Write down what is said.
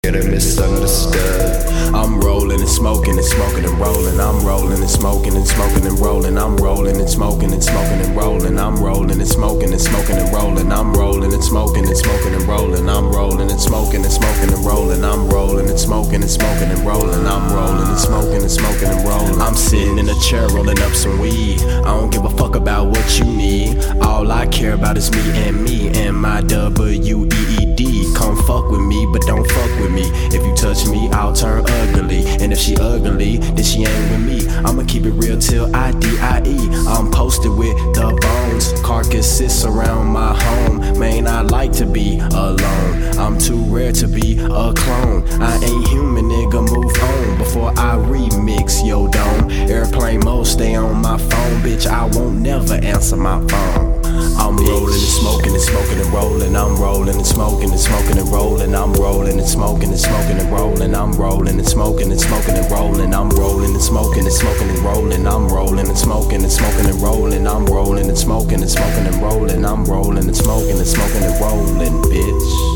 Getting misunderstood. I'm rolling and smoking and smoking and rolling. I'm rolling and smoking and smoking and rolling. I'm rolling and smoking and smoking and rolling. I'm rolling and smoking and smoking and rolling. I'm rolling and smoking and smoking and rolling. I'm rolling and smoking and smoking and rolling. I'm rolling and smoking and smoking and rolling. I'm rolling and smoking and smoking and rolling. I'm sitting in a chair rolling up some weed. I don't give a fuck about what you need. All I care about is me and my WEED. Come fuck with me, but don't fuck with me. If you touch me, I'll turn ugly. And if she ugly, then she ain't with me. I'ma keep it real till I die. I'm posted with the bones. Carcasses around my home. Man, I like to be alone. I'm too rare to be a clone. I ain't human, nigga, move on before I remix yo dome. Airplane mode, stay on my phone, bitch. I won't never answer my phone. I'm rolling and smoking and smoking and rolling. I'm rolling and smoking and smoking and rolling. I'm rolling and smoking and smoking and rolling. I'm rolling and smoking and smoking and rolling. I'm rolling and smoking and smoking and rolling. I'm rolling and smoking and smoking and rolling. I'm rolling and smoking and smoking and rolling. I'm rolling and smoking and smoking and rolling, bitch.